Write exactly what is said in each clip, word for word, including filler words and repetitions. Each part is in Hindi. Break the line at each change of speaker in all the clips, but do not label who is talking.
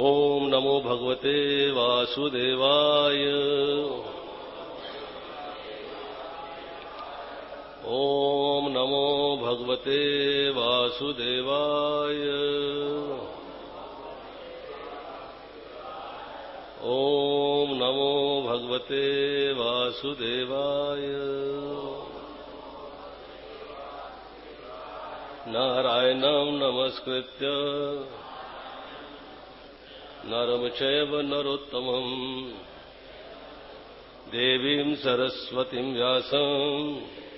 ओम नमो भगवते वासुदेवाय। ओम नमो भगवते वासुदेवाय। ओम नमो भगवते वासुदेवाय। नारायणं नमस्कृत्य नरं चैव नरोत्तमं देवीं सरस्वतीं व्यासं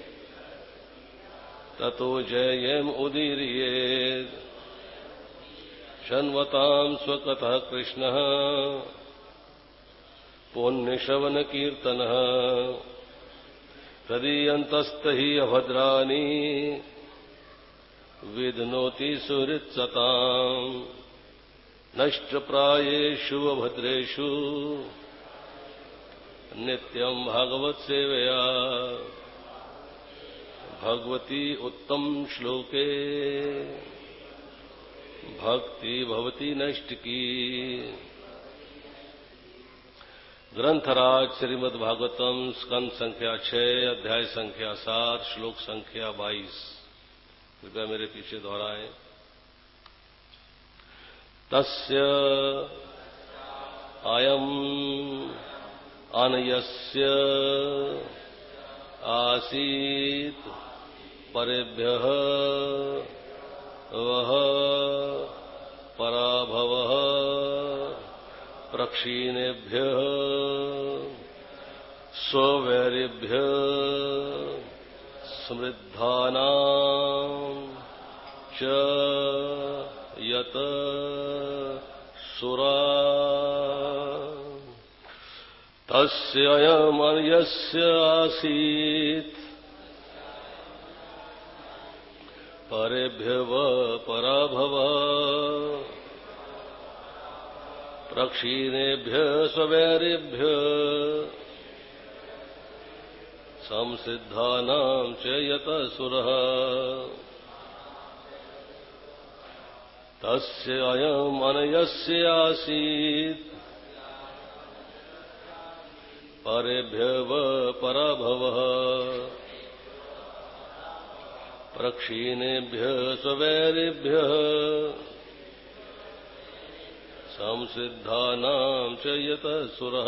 ततो जयमुदीरयेत्। शृण्वतां स्वकतः कृष्णः पुण्यश्रवणकीर्तनः तदीयन्तस्तहि अभद्राणि विध्नोति सुहृत्सताम्। नष्टप्रायेषु अभद्रेषु नित्यं भागवतसेवया भगवती उत्तम श्लोके भक्ति भवती नष्ट की। ग्रंथराज श्रीमद् भागवतम स्कंद संख्या छह अध्याय संख्या सात श्लोक संख्या बाईस। कृपया मेरे पीछे दोहराएं। तस्य अयम् अनयस्य आसीत् परेभ्यः वः पराभवः प्रक्षीणेभ्यः स्ववैरिभ्यः समृद्धानां च यत सुरा तस्य अयमन्यस्य आसीत् परेभ्यः पराभवः प्रक्षीणेभ्यः स्ववैरिभ्यः संसिद्धानां च यतः सुरः तस्य अयम् अनयस्य आसीत् परेभ्यः पराभवः प्रक्षीणेभ्यः स्ववैरिभ्यः संसिद्धानां च यतः सुरः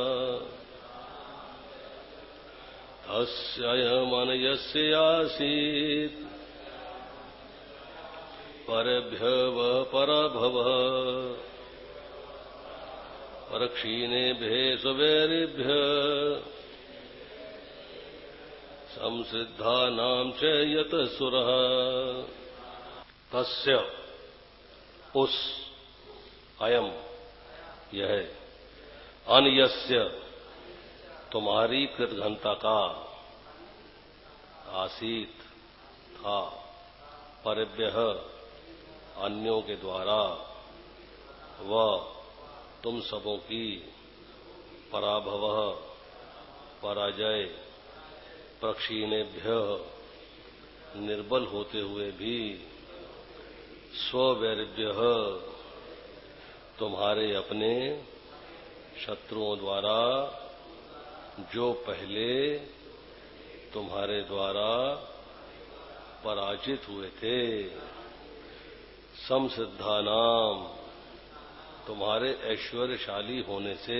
तस्य अयम् अनयस्य आसीत् परेभ्यः पराभवः प्रक्षीणेभ्यः स्ववैरिभ्यः संसिद्धानां च यतः सुरः। तस्य उस अयम यह अन्यस्य तुम्हारी कृतघ्नता का आसीत था परेभ्यः अन्यों के द्वारा वह तुम सबों की पराभव पराजय प्रक्षीणेभ्यः निर्बल होते हुए भी स्ववैरिभ्यः तुम्हारे अपने शत्रुओं द्वारा जो पहले तुम्हारे द्वारा पराजित हुए थे समसिद्धानाम तुम्हारे ऐश्वर्यशाली होने से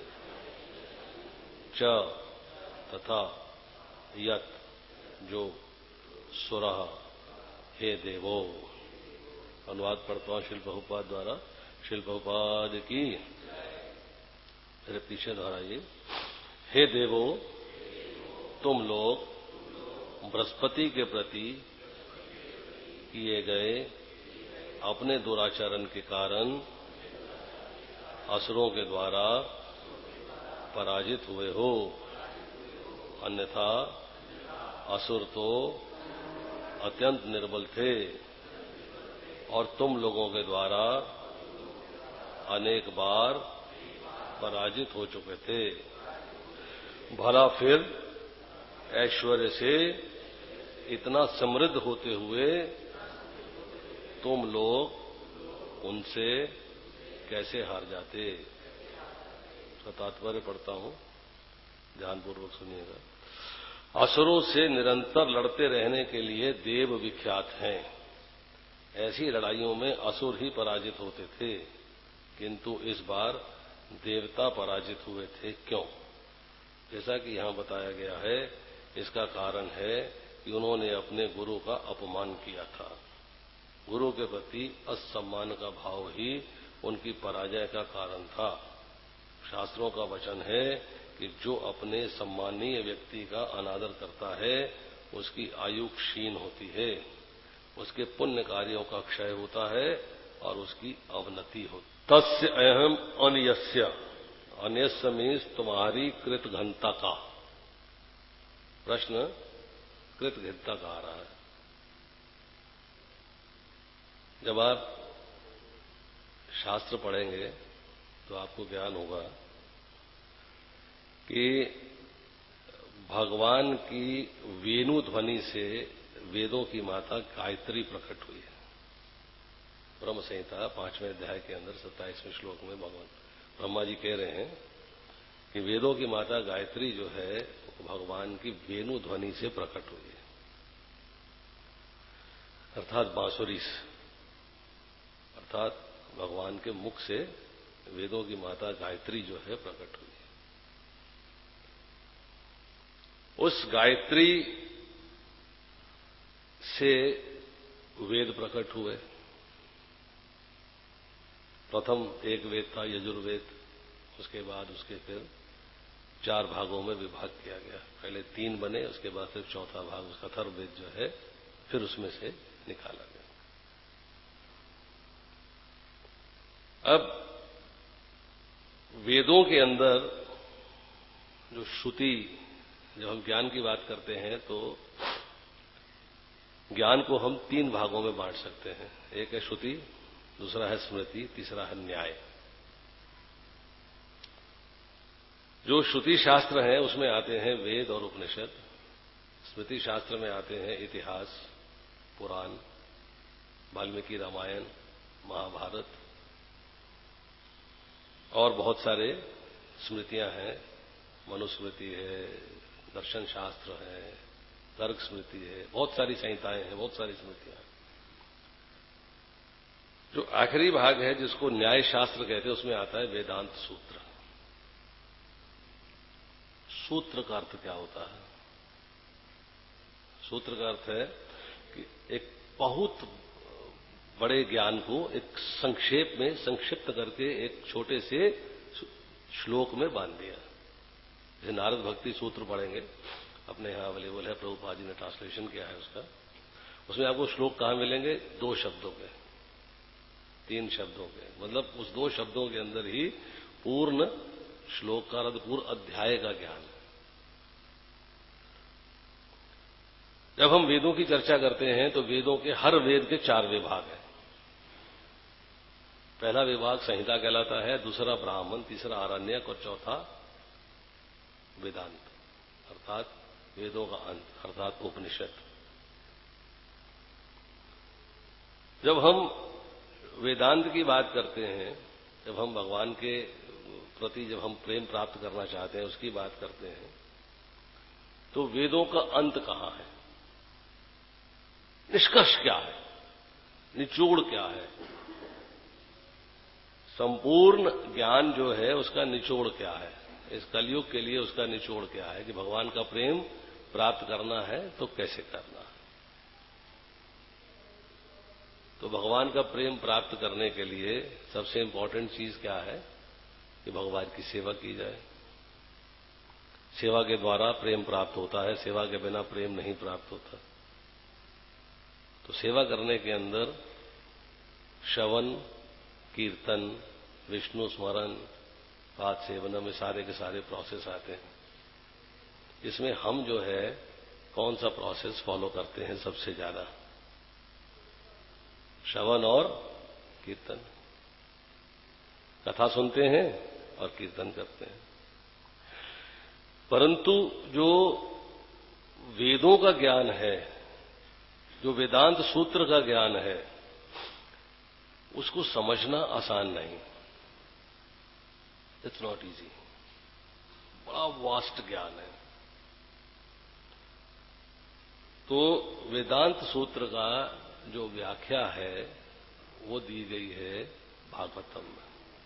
च तथा यत जो सुरह हे देवो। अनुवाद पढ़ता हूं शिल बहुपाद द्वारा। शिल बहुपाद की मेरे पीछे दोहराइए। हे देवो तुम लोग बृहस्पति के प्रति किए गए अपने दुराचरण के कारण असुरों के द्वारा पराजित हुए हो। अन्यथा असुर तो अत्यंत निर्बल थे और तुम लोगों के द्वारा अनेक बार पराजित हो चुके थे। भला फिर ऐश्वर्य से इतना समृद्ध होते हुए तुम लोग उनसे कैसे हार जाते। इसका तात्पर्य पढ़ता हूं, ध्यानपूर्वक सुनिएगा। असुरों से निरंतर लड़ते रहने के लिए देव विख्यात हैं। ऐसी लड़ाइयों में असुर ही पराजित होते थे, किंतु इस बार देवता पराजित हुए थे। क्यों? जैसा कि यहां बताया गया है, इसका कारण है कि उन्होंने अपने गुरु का अपमान किया था। गुरु के प्रति असम्मान का भाव ही उनकी पराजय का कारण था। शास्त्रों का वचन है कि जो अपने सम्मानीय व्यक्ति का अनादर करता है उसकी आयु क्षीण होती है, उसके पुण्य कार्यों का क्षय होता है और उसकी अवनति होती। तस्य अहम अन्यस्य, अन्यस्य मीन्स तुम्हारी कृत घनता का। प्रश्न कृत घनता का आ रहा है। जब आप शास्त्र पढ़ेंगे तो आपको ज्ञान होगा कि भगवान की वेणु ध्वनि से वेदों की माता गायत्री प्रकट हुई है। ब्रह्म संहिता पांचवें अध्याय के अंदर सत्ताईसवें श्लोक में भगवान ब्रह्मा जी कह रहे हैं कि वेदों की माता गायत्री जो है भगवान की वेणु ध्वनि से प्रकट हुई है, अर्थात बांसुरी से, अर्थात भगवान के मुख से वेदों की माता गायत्री जो है प्रकट हुई है। उस गायत्री से वेद प्रकट हुए। प्रथम एक वेद था यजुर्वेद, उसके बाद उसके फिर चार भागों में विभाग किया गया। पहले तीन बने, उसके बाद फिर चौथा भाग उसका अथर्ववेद जो है फिर उसमें से निकाला गया। अब वेदों के अंदर जो श्रुति, जब हम ज्ञान की बात करते हैं तो ज्ञान को हम तीन भागों में बांट सकते हैं। एक है श्रुति, दूसरा है स्मृति, तीसरा है न्याय। जो श्रुति शास्त्र है उसमें आते हैं वेद और उपनिषद, स्मृति शास्त्र में आते हैं इतिहास, पुराण, वाल्मीकि रामायण, महाभारत और बहुत सारे स्मृतियां हैं। मनुस्मृति है, दर्शन शास्त्र है, तर्क स्मृति है, बहुत सारी संहिताएं हैं, बहुत सारी स्मृतियां हैं। जो आखिरी भाग है जिसको न्याय शास्त्र कहते हैं उसमें आता है वेदांत सूत्र। सूत्र का अर्थ क्या होता है? सूत्र का अर्थ है कि एक बहुत बड़े ज्ञान को एक संक्षेप में संक्षिप्त करके एक छोटे से श्लोक में बांध दिया। जैसे नारद भक्ति सूत्र पढ़ेंगे, अपने यहां अवेलेबल है, प्रभुपाद जी ने ट्रांसलेशन किया है उसका। उसमें आपको श्लोक कहां मिलेंगे? दो शब्दों के, तीन शब्दों के, मतलब उस दो शब्दों के अंदर ही पूर्ण श्लोक का अर्थ, पूर्ण अध्याय का ज्ञान। जब हम वेदों की चर्चा करते हैं तो वेदों के हर वेद के चार विभाग हैं। पहला विभाग संहिता कहलाता है, दूसरा ब्राह्मण, तीसरा आरण्यक और चौथा वेदांत, अर्थात वेदों का अंत, अर्थात उपनिषद। जब हम वेदांत की बात करते हैं, जब हम भगवान के प्रति जब हम प्रेम प्राप्त करना चाहते हैं, उसकी बात करते हैं, तो वेदों का अंत कहां है? निष्कर्ष क्या है? निचोड़ क्या है? संपूर्ण ज्ञान जो है उसका निचोड़ क्या है? इस कलयुग के लिए उसका निचोड़ क्या है कि भगवान का प्रेम प्राप्त करना है तो कैसे करना है? तो भगवान का प्रेम प्राप्त करने के लिए सबसे इंपॉर्टेंट चीज क्या है कि भगवान की सेवा की जाए। सेवा के द्वारा प्रेम प्राप्त होता है, सेवा के बिना प्रेम नहीं प्राप्त होता। तो सेवा करने के अंदर श्रवण, कीर्तन, विष्णु स्मरण, पाद सेवन में सारे के सारे प्रोसेस आते हैं। इसमें हम जो है कौन सा प्रोसेस फॉलो करते हैं सबसे ज्यादा? श्रवण और कीर्तन। कथा सुनते हैं और कीर्तन करते हैं। परंतु जो वेदों का ज्ञान है, जो वेदांत सूत्र का ज्ञान है, उसको समझना आसान नहीं। इट्स नॉट इजी, बड़ा वास्ट ज्ञान है। तो वेदांत सूत्र का जो व्याख्या है वो दी गई है भागवतम में।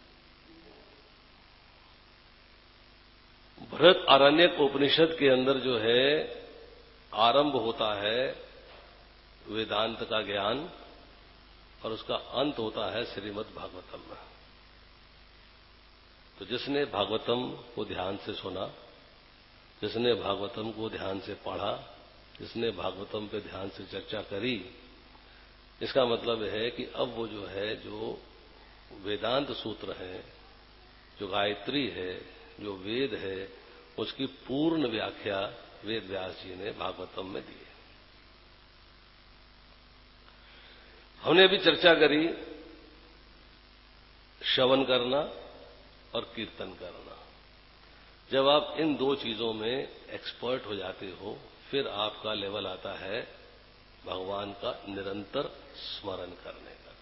बृहत आरण्यक उपनिषद के अंदर जो है आरंभ होता है वेदांत का ज्ञान और उसका अंत होता है श्रीमद् भागवतम में। तो जिसने भागवतम को ध्यान से सुना, जिसने भागवतम को ध्यान से पढ़ा, जिसने भागवतम पे ध्यान से चर्चा करी, इसका मतलब है कि अब वो जो है जो वेदांत सूत्र है, जो गायत्री है, जो वेद है, उसकी पूर्ण व्याख्या वेद व्यास जी ने भागवतम में दी है। हमने अभी चर्चा करी श्रवण करना और कीर्तन करना। जब आप इन दो चीजों में एक्सपर्ट हो जाते हो, फिर आपका लेवल आता है भगवान का निरंतर स्मरण करने का।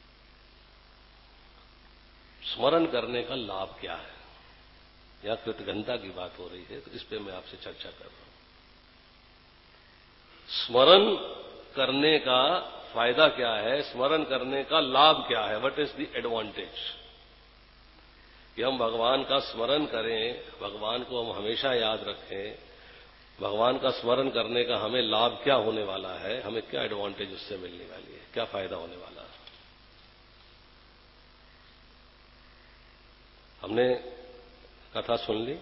स्मरण करने का लाभ क्या है? यहां कृतघ्नता की बात हो रही है, तो इस पे मैं आपसे चर्चा कर रहा हूं। स्मरण करने का फायदा क्या है? स्मरण करने का लाभ क्या है? What is the advantage? कि हम भगवान का स्मरण करें, भगवान को हम हमेशा याद रखें, भगवान का स्मरण करने का हमें लाभ क्या होने वाला है? हमें क्या एडवांटेज उससे मिलने वाली है? क्या फायदा होने वाला है? हमने कथा सुन ली,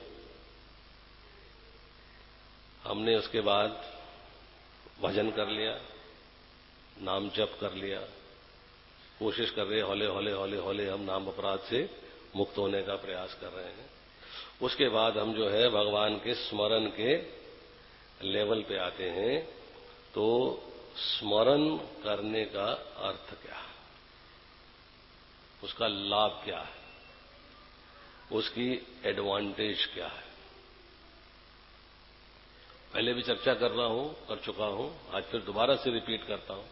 हमने उसके बाद भजन कर लिया, नाम जप कर लिया, कोशिश कर रहे हौले हौले हौले हौले हम नाम अपराध से मुक्त होने का प्रयास कर रहे हैं। उसके बाद हम जो है भगवान के स्मरण के लेवल पे आते हैं। तो स्मरण करने का अर्थ क्या है? उसका लाभ क्या है? उसकी एडवांटेज क्या है? पहले भी चर्चा कर रहा हूं, कर चुका हूं, आज फिर दोबारा से रिपीट करता हूं।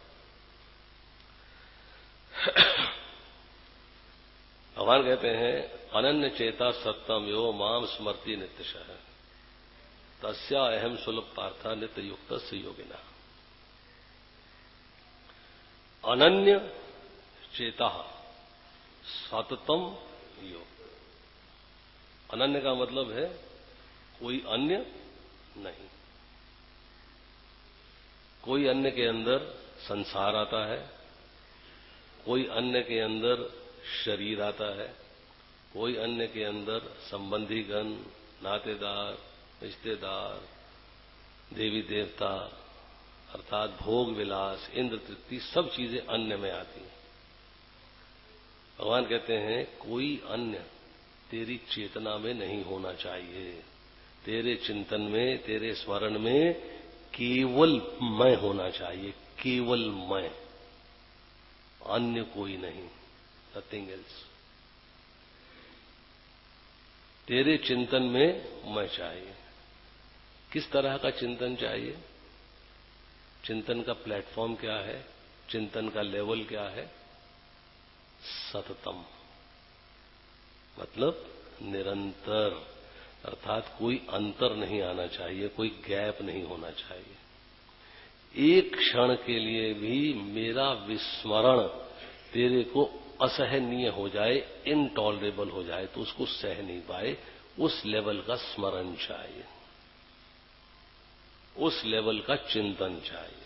भगवान कहते हैं अनन्य चेता सत्यम यो माम स्मृति नित्यशः तस्या अहम सुलभ पार्था नित्य युक्त से योगिना। अनन्य चेता सततम योग। अनन्य का मतलब है कोई अन्य नहीं। कोई अन्य के अंदर संसार आता है, कोई अन्य के अंदर शरीर आता है, कोई अन्य के अंदर संबंधीगण, नातेदार, रिश्तेदार, देवी देवता, अर्थात भोग विलास, इंद्र तृप्ति, सब चीजें अन्य में आती हैं। भगवान कहते हैं कोई अन्य तेरी चेतना में नहीं होना चाहिए। तेरे चिंतन में, तेरे स्मरण में केवल मैं होना चाहिए, केवल मैं, अन्य कोई नहीं, नथिंग एल्स। तेरे चिंतन में मैं चाहिए। किस तरह का चिंतन चाहिए? चिंतन का प्लेटफॉर्म क्या है? चिंतन का लेवल क्या है? सततम, मतलब निरंतर, अर्थात कोई अंतर नहीं आना चाहिए, कोई गैप नहीं होना चाहिए। एक क्षण के लिए भी मेरा विस्मरण तेरे को असहनीय हो जाए, इनटॉलरेबल हो जाए, तो उसको सह नहीं पाए, उस लेवल का स्मरण चाहिए, उस लेवल का चिंतन चाहिए।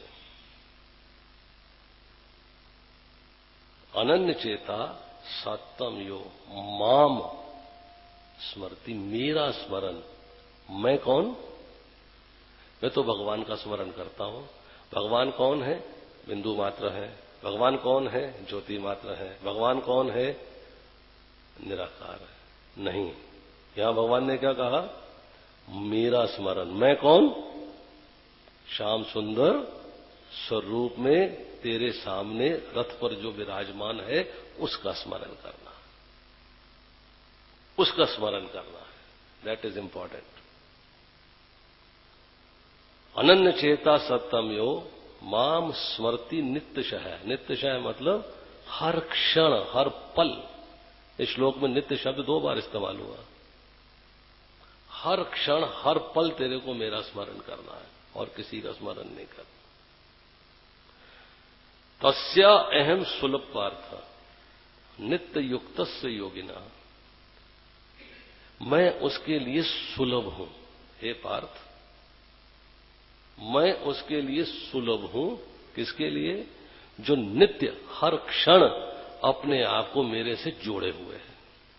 अनन्य चेता सत्यम यो माम स्मृति, मेरा स्मरण। मैं कौन? मैं तो भगवान का स्मरण करता हूं। भगवान कौन है? बिंदु मात्र है। भगवान कौन है? ज्योति मात्र है। भगवान कौन है? निराकार है। नहीं, यहां भगवान ने क्या कहा? मेरा स्मरण। मैं कौन? श्याम सुंदर स्वरूप में तेरे सामने रथ पर जो विराजमान है, उसका स्मरण करना, उसका स्मरण करना है। That is important. अनन्य चेता सत्यम यो माम स्मृति नित्यशः। नित्यशः मतलब हर क्षण, हर पल इस श्लोक में नित्य शब्द दो बार इस्तेमाल हुआ। हर क्षण हर पल तेरे को मेरा स्मरण करना है और किसी का स्मरण नहीं करना। तस्या अहम सुलभ पार्थ नित्य युक्तस्य योगिना, मैं उसके लिए सुलभ हूं। हे पार्थ, मैं उसके लिए सुलभ हूं। किसके लिए? जो नित्य हर क्षण अपने आप को मेरे से जोड़े हुए हैं।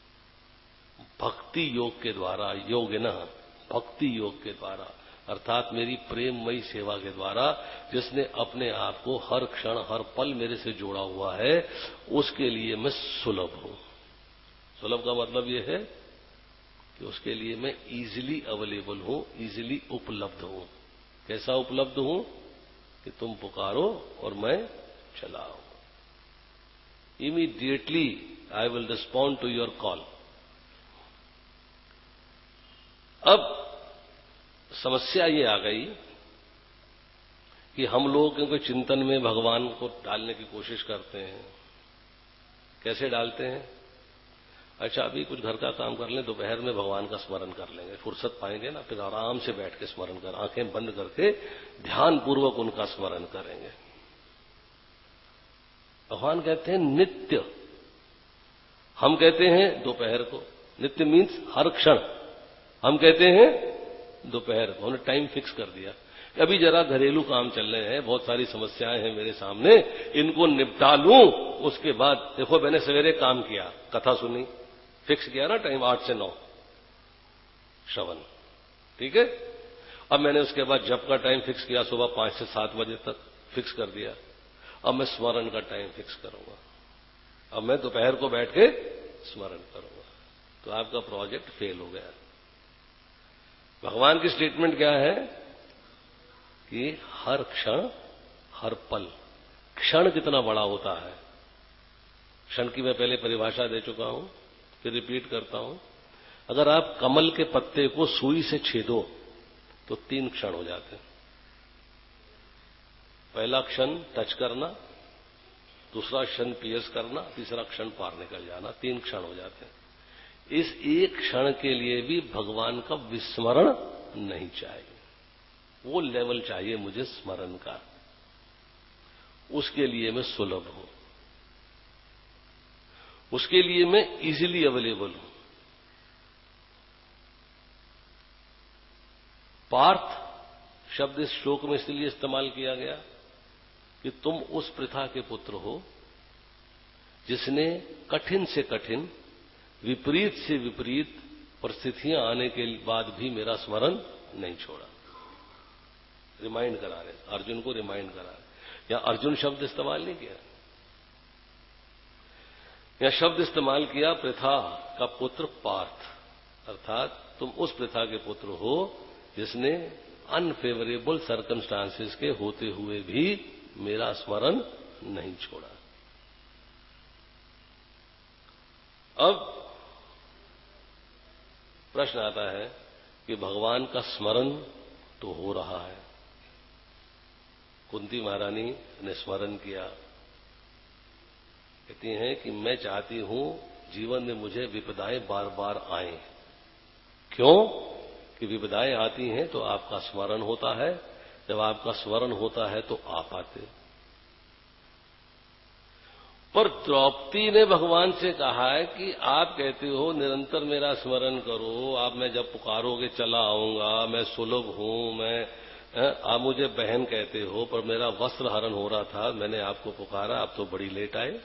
भक्ति योग के द्वारा, योगिना भक्ति योग के द्वारा, अर्थात मेरी प्रेममयी सेवा के द्वारा जिसने अपने आप को हर क्षण हर पल मेरे से जोड़ा हुआ है, उसके लिए मैं सुलभ हूं। सुलभ का मतलब यह है कि उसके लिए मैं इजीली अवेलेबल हूं, इजीली उपलब्ध हूं। कैसा उपलब्ध हूं? कि तुम पुकारो और मैं चला आऊं। Immediately I will respond to your call. अब समस्या ये आ गई कि हम लोग क्योंकि चिंतन में भगवान को डालने की कोशिश करते हैं। कैसे डालते हैं? अच्छा, अभी कुछ घर का काम कर लें, दोपहर में भगवान का स्मरण कर लेंगे, फुर्सत पाएंगे ना, फिर आराम से बैठ के स्मरण कर, आंखें बंद करके ध्यान पूर्वक उनका स्मरण करेंगे। भगवान कहते हैं नित्य, हम कहते हैं दोपहर को। नित्य मीन्स हर क्षण, हम कहते हैं दोपहर को। उन्होंने टाइम फिक्स कर दिया। अभी जरा घरेलू काम चल रहे हैं, बहुत सारी समस्याएं हैं मेरे सामने, इनको निपटा लूं, उसके बाद देखो मैंने सवेरे काम किया, कथा सुनी, फिक्स किया ना टाइम आठ से नौ श्रवण, ठीक है। अब मैंने उसके बाद जप का टाइम फिक्स किया, सुबह पांच से सात बजे तक फिक्स कर दिया। अब मैं स्मरण का टाइम फिक्स करूंगा। अब मैं दोपहर को बैठ के स्मरण करूंगा। तो आपका प्रोजेक्ट फेल हो गया। भगवान की स्टेटमेंट क्या है कि हर क्षण हर पल। क्षण कितना बड़ा होता है, क्षण की मैं पहले परिभाषा दे चुका हूं, फिर रिपीट करता हूं। अगर आप कमल के पत्ते को सुई से छेदो तो तीन क्षण हो जाते हैं। पहला क्षण टच करना, दूसरा क्षण पियर्स करना, तीसरा क्षण पार निकल जाना, तीन क्षण हो जाते हैं। इस एक क्षण के लिए भी भगवान का विस्मरण नहीं चाहिए, वो लेवल चाहिए मुझे स्मरण का। उसके लिए मैं सुलभ हूं, उसके लिए मैं इजीली अवेलेबल हूं। पार्थ शब्द इस श्लोक में इसलिए इस्तेमाल किया गया कि तुम उस प्रथा के पुत्र हो जिसने कठिन से कठिन, विपरीत से विपरीत परिस्थितियां आने के बाद भी मेरा स्मरण नहीं छोड़ा। रिमाइंड करा रहे, अर्जुन को रिमाइंड करा रहे। या अर्जुन शब्द इस्तेमाल नहीं किया, या शब्द इस्तेमाल किया प्रथा का पुत्र पार्थ, अर्थात तुम उस प्रथा के पुत्र हो जिसने अनफेवरेबल सर्कमस्टांसेस के होते हुए भी मेरा स्मरण नहीं छोड़ा। अब प्रश्न आता है कि भगवान का स्मरण तो हो रहा है। कुंती महारानी ने स्मरण किया, कहती हैं कि मैं चाहती हूं जीवन में मुझे विपदाएं बार बार आए। क्यों? कि विपदाएं आती हैं तो आपका स्मरण होता है, जब आपका स्मरण होता है तो आप आते। पर द्रौपदी ने भगवान से कहा है कि आप कहते हो निरंतर मेरा स्मरण करो, आप मैं जब पुकारोगे चला आऊंगा, मैं सुलभ हूं, मैं आप मुझे बहन कहते हो, पर मेरा वस्त्र हरण हो रहा था, मैंने आपको पुकारा, आप तो बड़ी लेट आए।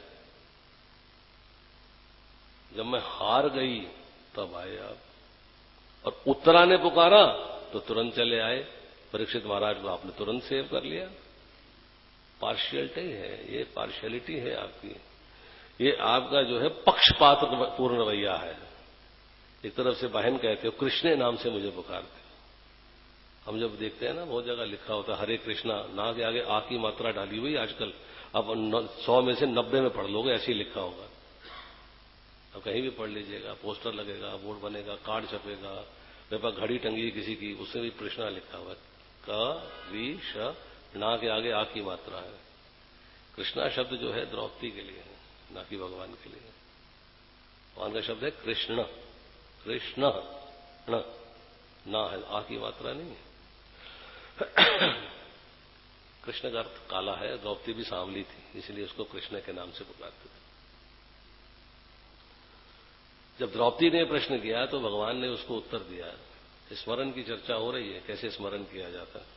जब मैं हार गई तब आए आप, और उत्तरा ने पुकारा तो तुरंत चले आए। परीक्षित महाराज को आपने तुरंत सेव कर लिया। पार्शियलिटी है ये, पार्शियलिटी है आपकी, ये आपका जो है पक्षपात पूर्ण रवैया है। एक तरफ से बहन कहते हो, कृष्ण नाम से मुझे पुकारते हो। हम जब देखते हैं ना, बहुत जगह लिखा होता है हरे कृष्णा, ना के आगे आ की मात्रा डाली हुई आजकल, अब सौ में से नब्बे में पढ़ लोगे, ऐसे ही लिखा होगा। अब कहीं भी पढ़ लीजिएगा, पोस्टर लगेगा, बोर्ड बनेगा, कार्ड छपेगा, मेरे पास घड़ी टंगी किसी की, उसमें भी कृष्णा लिखा हुआ है। क वी श, ना के आगे आ की मात्रा है। कृष्णा शब्द जो है द्रौपदी के लिए है, ना कि भगवान के लिए। भगवान का शब्द है कृष्ण, कृष्ण न ना है, आ की मात्रा नहीं है। कृष्ण का अर्थ काला है, द्रौपदी भी सांवली थी, इसलिए उसको कृष्ण के नाम से पुकारते थे। जब द्रौपदी ने प्रश्न किया तो भगवान ने उसको उत्तर दिया। स्मरण की चर्चा हो रही है, कैसे स्मरण किया जाता है।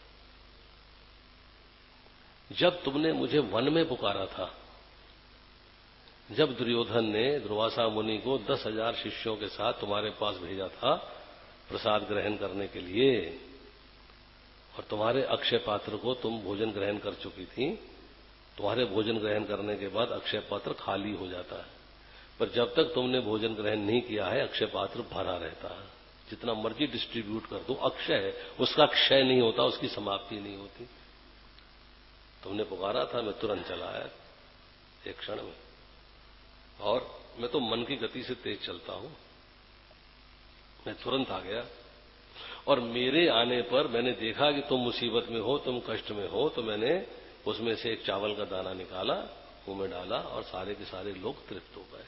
जब तुमने मुझे वन में पुकारा था, जब दुर्योधन ने दुर्वासा मुनि को दस हजार शिष्यों के साथ तुम्हारे पास भेजा था प्रसाद ग्रहण करने के लिए, और तुम्हारे अक्षय पात्र को तुम भोजन ग्रहण कर चुकी थी, तुम्हारे भोजन ग्रहण करने के बाद अक्षय पात्र खाली हो जाता है, पर जब तक तुमने भोजन ग्रहण नहीं किया है अक्षय पात्र भरा रहता है। जितना मर्जी डिस्ट्रीब्यूट कर दो, अक्षय है, उसका क्षय नहीं होता, उसकी समाप्ति नहीं होती। तुमने पुकारा था, मैं तुरंत चला आया एक क्षण में, और मैं तो मन की गति से तेज चलता हूं, मैं तुरंत आ गया। और मेरे आने पर मैंने देखा कि तुम मुसीबत में हो, तुम कष्ट में हो, तो मैंने उसमें से एक चावल का दाना निकाला, मुंह में डाला, और सारे के सारे लोग तृप्त हो गए।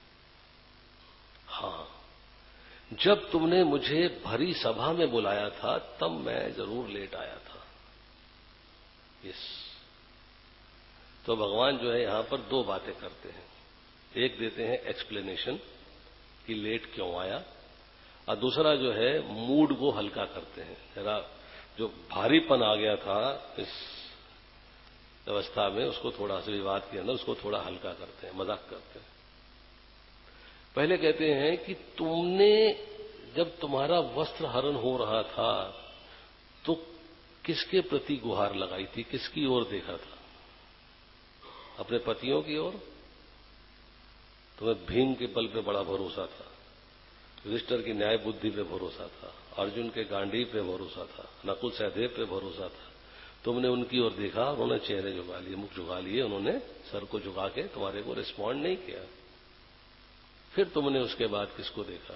हां, जब तुमने मुझे भरी सभा में बुलाया था तब मैं जरूर लेट आया था। यस, तो भगवान जो है यहां पर दो बातें करते हैं। एक देते हैं एक्सप्लेनेशन कि लेट क्यों आया, और दूसरा जो है मूड को हल्का करते हैं। जरा जो भारीपन आ गया था इस व्यवस्था में, उसको थोड़ा सा विवाद के अंदर उसको थोड़ा हल्का करते हैं, मजाक करते हैं। पहले कहते हैं कि तुमने, जब तुम्हारा वस्त्र हरण हो रहा था तो किसके प्रति गुहार लगाई थी, किसकी ओर देखा था? अपने पतियों की ओर? तुम्हें भीम के बल पे बड़ा भरोसा था, युधिष्ठिर की न्याय बुद्धि पे भरोसा था, अर्जुन के गांडीव पे भरोसा था, नकुल सहदेव पे भरोसा था। तुमने उनकी ओर देखा, उन्होंने चेहरे झुका लिए, मुख झुका लिए, उन्होंने सर को झुका के तुम्हारे को रिस्पॉन्ड नहीं किया। फिर तुमने उसके बाद किसको देखा?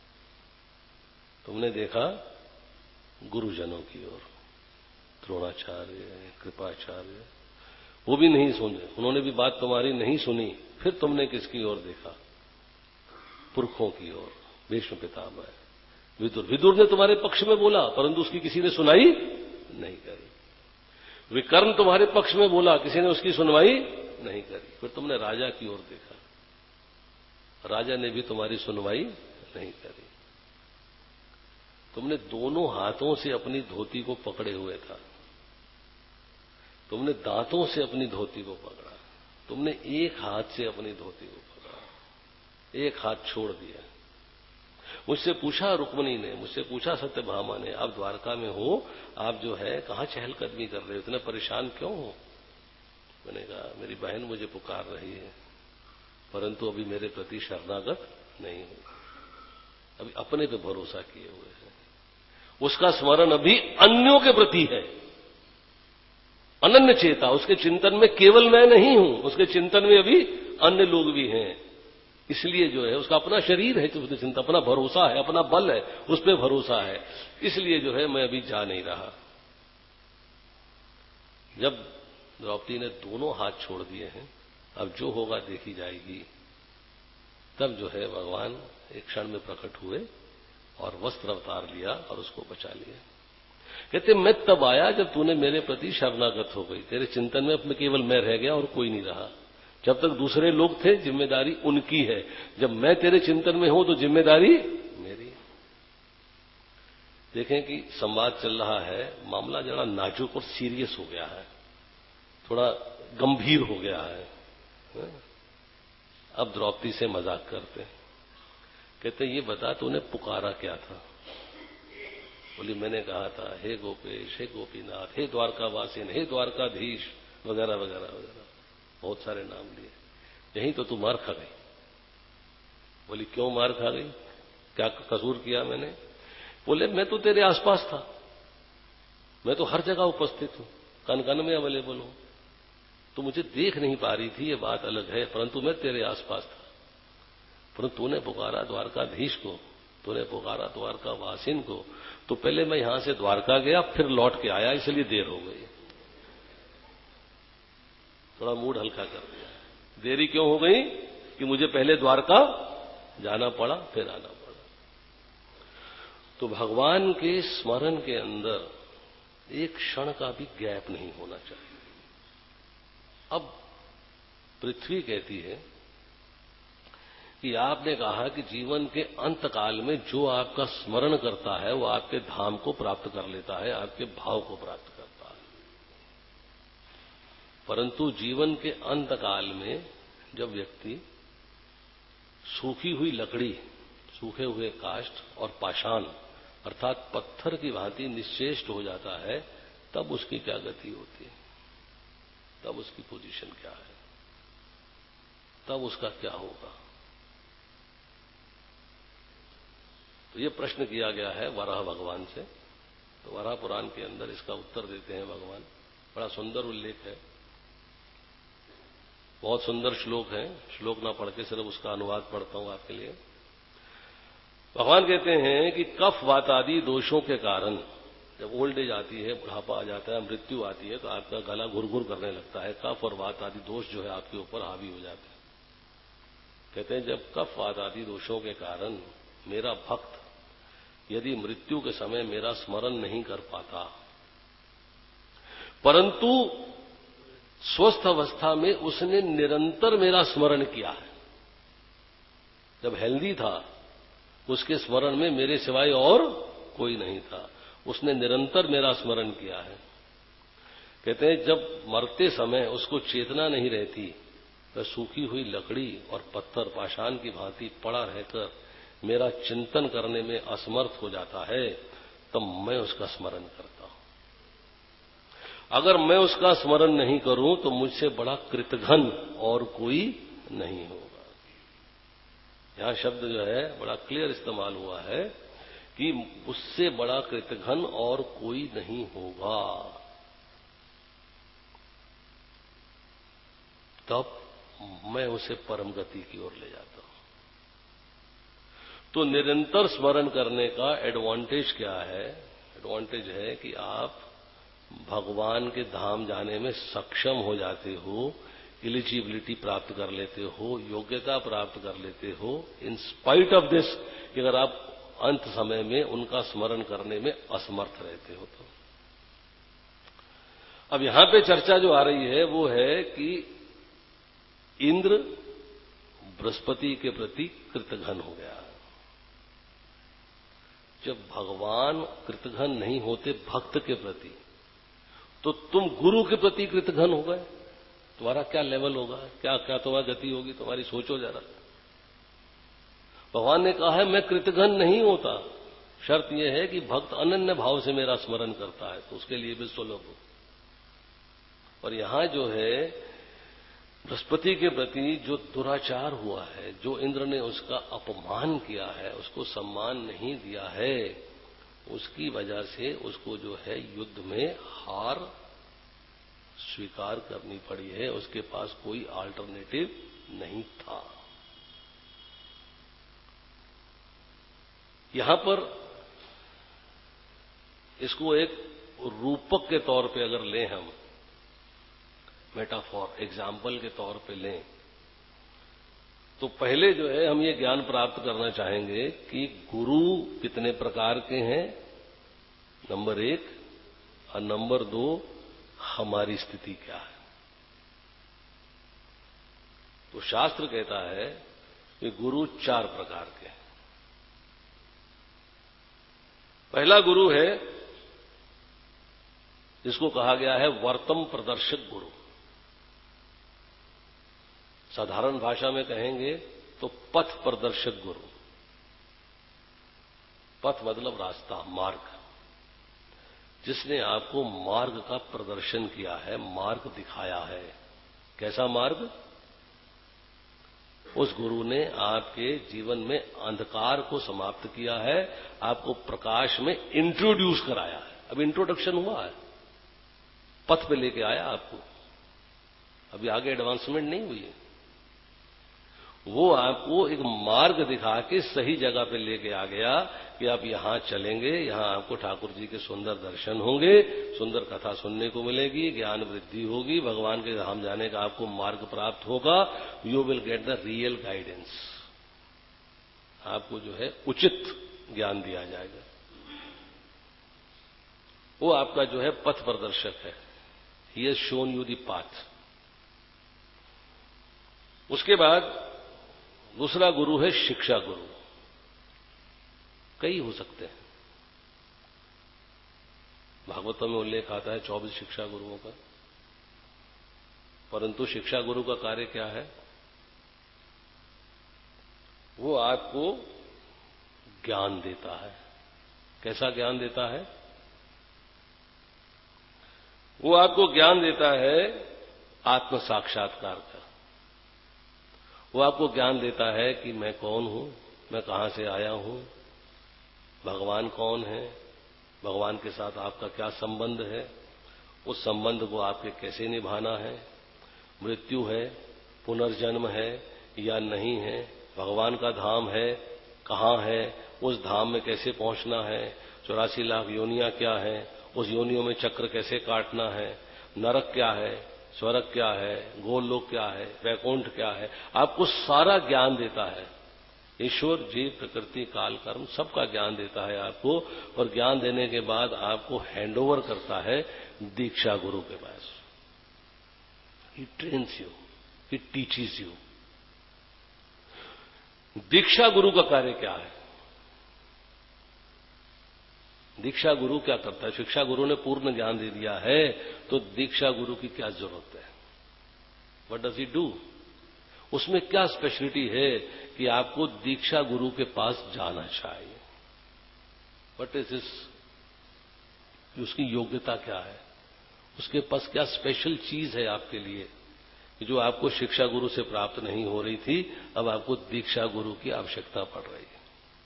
तुमने देखा गुरुजनों की ओर, द्रोणाचार्य, कृपाचार्य, वो भी नहीं सुने, उन्होंने भी बात तुम्हारी नहीं सुनी। फिर तुमने किसकी ओर देखा? पुरखों की ओर, भीष्म पितामह, विदुर। विदुर ने तुम्हारे पक्ष में बोला, परंतु उसकी किसी ने सुनाई नहीं करी। विकर्ण तुम्हारे पक्ष में बोला, किसी ने उसकी सुनवाई नहीं करी। फिर तुमने राजा की ओर देखा, राजा ने भी तुम्हारी सुनवाई नहीं करी। तुमने दोनों हाथों से अपनी धोती को पकड़े हुए था, तुमने दांतों से अपनी धोती को पकड़ा, तुमने एक हाथ से अपनी धोती को पकड़ा, एक हाथ छोड़ दिया। मुझसे पूछा रुक्मिणी ने, मुझसे पूछा सत्यभामा ने, आप द्वारका में हो, आप जो है कहां चहलकदमी कर रहे हो, इतने परेशान क्यों हो? मैंने कहा मेरी बहन मुझे पुकार रही है, परंतु अभी मेरे प्रति शरणागत नहीं हो, अभी अपने पे भरोसा किए हुए हैं। उसका स्मरण अभी अन्यों के प्रति है, अनन्य चेता। उसके चिंतन में केवल मैं नहीं हूं, उसके चिंतन में अभी अन्य लोग भी हैं। इसलिए जो है उसका अपना शरीर है, तो उसकी चिंता, अपना भरोसा है, अपना बल है, उस पर भरोसा है। इसलिए जो है मैं अभी जा नहीं रहा। जब द्रौपदी ने दोनों हाथ छोड़ दिए हैं, अब जो होगा देखी जाएगी, तब जो है भगवान एक क्षण में प्रकट हुए और वस्त्र अवतार लिया और उसको बचा लिया। कहते मैं तब आया जब तूने मेरे प्रति शरणागत हो गई, तेरे चिंतन में अब केवल मैं रह गया और कोई नहीं रहा। जब तक दूसरे लोग थे जिम्मेदारी उनकी है, जब मैं तेरे चिंतन में हूं तो जिम्मेदारी मेरी। देखें कि संवाद चल रहा है, मामला जरा नाजुक और सीरियस हो गया है, थोड़ा गंभीर हो गया है। अब द्रौपदी से मजाक करते हैं, कहते ये बता तूने पुकारा क्या था? बोली मैंने कहा था हे गोपेश, हे गोपीनाथ, हे द्वारकावासीन, हे द्वारकाधीश, वगैरह वगैरह वगैरह, बहुत सारे नाम लिए। यही तो तू मार खा गई। बोली क्यों मार खा गई, क्या कसूर किया मैंने? बोले मैं तो तेरे आसपास था, मैं तो हर जगह उपस्थित हूं, कन कन में अवेलेबल हूं, तू मुझे देख नहीं पा रही थी, ये बात अलग है, परंतु मैं तेरे आसपास था। परंतु तूने पुकारा द्वारकाधीश को, तूने पुकारा द्वारका वासिन को, तो पहले मैं यहां से द्वारका गया, फिर लौट के आया, इसलिए देर हो गई। थोड़ा मूड हल्का कर दिया। देरी क्यों हो गई? कि मुझे पहले द्वारका जाना पड़ा, फिर आना पड़ा। तो भगवान के स्मरण के अंदर एक क्षण का भी गैप नहीं होना चाहिए। अब पृथ्वी कहती है कि आपने कहा कि जीवन के अंत काल में जो आपका स्मरण करता है वो आपके धाम को प्राप्त कर लेता है, आपके भाव को प्राप्त करता है। परंतु जीवन के अंत काल में जब व्यक्ति सूखी हुई लकड़ी, सूखे हुए काष्ठ और पाषाण अर्थात पत्थर की भांति निश्चेष्ट हो जाता है, तब उसकी क्या गति होती है, तब उसकी पोजीशन क्या है, तब उसका क्या होगा। तो ये प्रश्न किया गया है वराह भगवान से। तो वराह पुराण के अंदर इसका उत्तर देते हैं भगवान। बड़ा सुंदर उल्लेख है, बहुत सुंदर श्लोक है। श्लोक ना पढ़ के सिर्फ उसका अनुवाद पढ़ता हूं आपके लिए। भगवान कहते हैं कि कफ वात आदि दोषों के कारण जब ओल्ड एज आती है, बुढ़ापा आ जाता है, मृत्यु आती है, तो आपका गला घुरघुर करने लगता है। कफ और वात आदि दोष जो है आपके ऊपर हावी हो जाते हैं। कहते हैं जब कफ वात आदि दोषों के कारण मेरा भक्त यदि मृत्यु के समय मेरा स्मरण नहीं कर पाता, परंतु स्वस्थ अवस्था में उसने निरंतर मेरा स्मरण किया है, जब हेल्दी था उसके स्मरण में मेरे सिवाय और कोई नहीं था, उसने निरंतर मेरा स्मरण किया है। कहते हैं जब मरते समय उसको चेतना नहीं रहती, तो सूखी हुई लकड़ी और पत्थर पाषाण की भांति पड़ा रहकर मेरा चिंतन करने में असमर्थ हो जाता है, तब मैं उसका स्मरण करता हूं। अगर मैं उसका स्मरण नहीं करूं तो मुझसे बड़ा कृतघ्न और कोई नहीं होगा। यहां शब्द जो है बड़ा क्लियर इस्तेमाल हुआ है कि उससे बड़ा कृतघ्न और कोई नहीं होगा। तब मैं उसे परम गति की ओर ले जाता हूं। तो निरंतर स्मरण करने का एडवांटेज क्या है? एडवांटेज है कि आप भगवान के धाम जाने में सक्षम हो जाते हो, एलिजिबिलिटी प्राप्त कर लेते हो, योग्यता प्राप्त कर लेते हो, इन स्पाइट ऑफ दिस कि अगर आप अंत समय में उनका स्मरण करने में असमर्थ रहते हो तो। अब यहां पे चर्चा जो आ रही है वो है कि इंद्र बृहस्पति के प्रति कृतघ्न हो गया। जब भगवान कृतघ्न नहीं होते भक्त के प्रति, तो तुम गुरु के प्रति कृतघ्न हो गए, तुम्हारा क्या लेवल होगा, क्या क्या तुम्हारी गति होगी, तुम्हारी सोचो जरा। भगवान ने कहा है मैं कृतघ्न नहीं होता, शर्त यह है कि भक्त अनन्य भाव से मेरा स्मरण करता है, तो उसके लिए भी सुलभ हो। और यहां जो है बृहस्पति के प्रति जो दुराचार हुआ है, जो इंद्र ने उसका अपमान किया है, उसको सम्मान नहीं दिया है, उसकी वजह से उसको जो है युद्ध में हार स्वीकार करनी पड़ी है। उसके पास कोई अल्टरनेटिव नहीं था। यहां पर इसको एक रूपक के तौर पे अगर लें, हम मेटाफॉर एग्जाम्पल के तौर पे लें, तो पहले जो है हम ये ज्ञान प्राप्त करना चाहेंगे कि गुरु कितने प्रकार के हैं, नंबर एक, और नंबर दो हमारी स्थिति क्या है। तो शास्त्र कहता है कि गुरु चार प्रकार के हैं। पहला गुरु है जिसको कहा गया है वर्तम प्रदर्शक गुरु। साधारण भाषा में कहेंगे तो पथ प्रदर्शक गुरु। पथ मतलब रास्ता, मार्ग, जिसने आपको मार्ग का प्रदर्शन किया है, मार्ग दिखाया है। कैसा मार्ग? उस गुरु ने आपके जीवन में अंधकार को समाप्त किया है, आपको प्रकाश में इंट्रोड्यूस कराया है। अब इंट्रोडक्शन हुआ है, पथ पे लेके आया आपको, अभी आगे एडवांसमेंट नहीं हुई है। वो आपको एक मार्ग दिखा के सही जगह पे लेके आ गया कि आप यहां चलेंगे, यहां आपको ठाकुर जी के सुंदर दर्शन होंगे, सुंदर कथा सुनने को मिलेगी, ज्ञान वृद्धि होगी, भगवान के धाम जाने का आपको मार्ग प्राप्त होगा। You will get the real guidance. आपको जो है उचित ज्ञान दिया जाएगा। वो आपका जो है पथ प्रदर्शक है। He has shown you the path. उसके बाद दूसरा गुरु है शिक्षा गुरु। कई हो सकते हैं। भागवतम में उल्लेख आता है चौबीस शिक्षा गुरुओं का। परंतु शिक्षा गुरु का कार्य क्या है? वो आपको ज्ञान देता है। कैसा ज्ञान देता है? वो आपको ज्ञान देता है आत्म साक्षात्कार का। वो आपको ज्ञान देता है कि मैं कौन हूं, मैं कहां से आया हूं, भगवान कौन है, भगवान के साथ आपका क्या संबंध है, उस संबंध को आपके कैसे निभाना है, मृत्यु है, पुनर्जन्म है या नहीं है, भगवान का धाम है, कहां है, उस धाम में कैसे पहुंचना है, चौरासी लाख योनियां क्या है, उस योनियों में चक्र कैसे काटना है, नरक क्या है, स्वर्ग क्या है, गोलोक क्या है, वैकुंठ क्या है, आपको सारा ज्ञान देता है। ईश्वर, जीव, प्रकृति, काल, कर्म सबका ज्ञान देता है आपको। और ज्ञान देने के बाद आपको हैंडओवर करता है दीक्षा गुरु के पास। He trains you, he teaches you. दीक्षा गुरु का कार्य क्या है? दीक्षा गुरु क्या करता है? शिक्षा गुरु ने पूर्ण ज्ञान दे दिया है, तो दीक्षा गुरु की क्या जरूरत है? What does he do? उसमें क्या स्पेशलिटी है कि आपको दीक्षा गुरु के पास जाना चाहिए? व्हाट इज इस, उसकी योग्यता क्या है? उसके पास क्या स्पेशल चीज है आपके लिए जो आपको शिक्षा गुरु से प्राप्त नहीं हो रही थी, अब आपको दीक्षा गुरु की आवश्यकता पड़ रही है।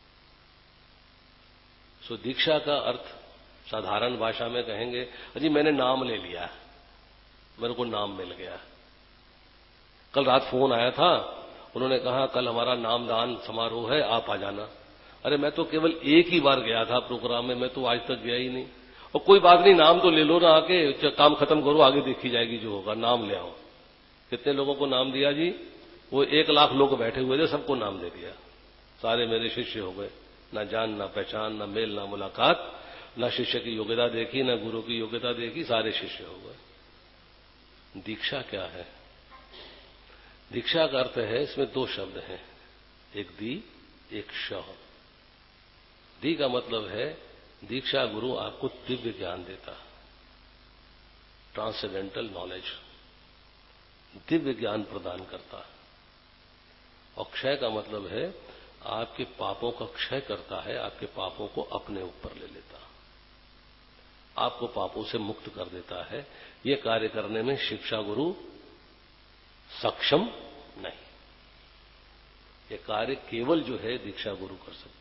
सो दीक्षा का अर्थ साधारण भाषा में कहेंगे, अजी मैंने नाम ले लिया, मेरे को नाम मिल गया। कल रात फोन आया था, उन्होंने कहा कल हमारा नामदान समारोह है, आप आ जाना। अरे मैं तो केवल एक ही बार गया था प्रोग्राम में, मैं तो आज तक गया ही नहीं। और कोई बात नहीं, नाम तो ले लो ना, आके काम खत्म करो, आगे देखी जाएगी जो होगा, नाम ले आओ। कितने लोगों को नाम दिया जी? वो एक लाख लोग बैठे हुए थे, सबको नाम दे दिया। सारे मेरे शिष्य हो गए। ना जान, ना पहचान, ना मेल, ना मुलाकात, ना शिष्य की योग्यता देखी, ना गुरु की योग्यता देखी, सारे शिष्य हो गए। दीक्षा क्या है? दीक्षा का अर्थ है, इसमें दो शब्द हैं, एक दी, एक श। दी का मतलब है दीक्षा गुरु आपको दिव्य ज्ञान देता, ट्रांसेंडेंटल नॉलेज, दिव्य ज्ञान प्रदान करता। और क्षय का मतलब है आपके पापों का क्षय करता है, आपके पापों को अपने ऊपर ले लेता, आपको पापों से मुक्त कर देता है। ये कार्य करने में शिक्षा गुरु सक्षम नहीं। ये कार्य केवल जो है दीक्षा गुरु कर सकता।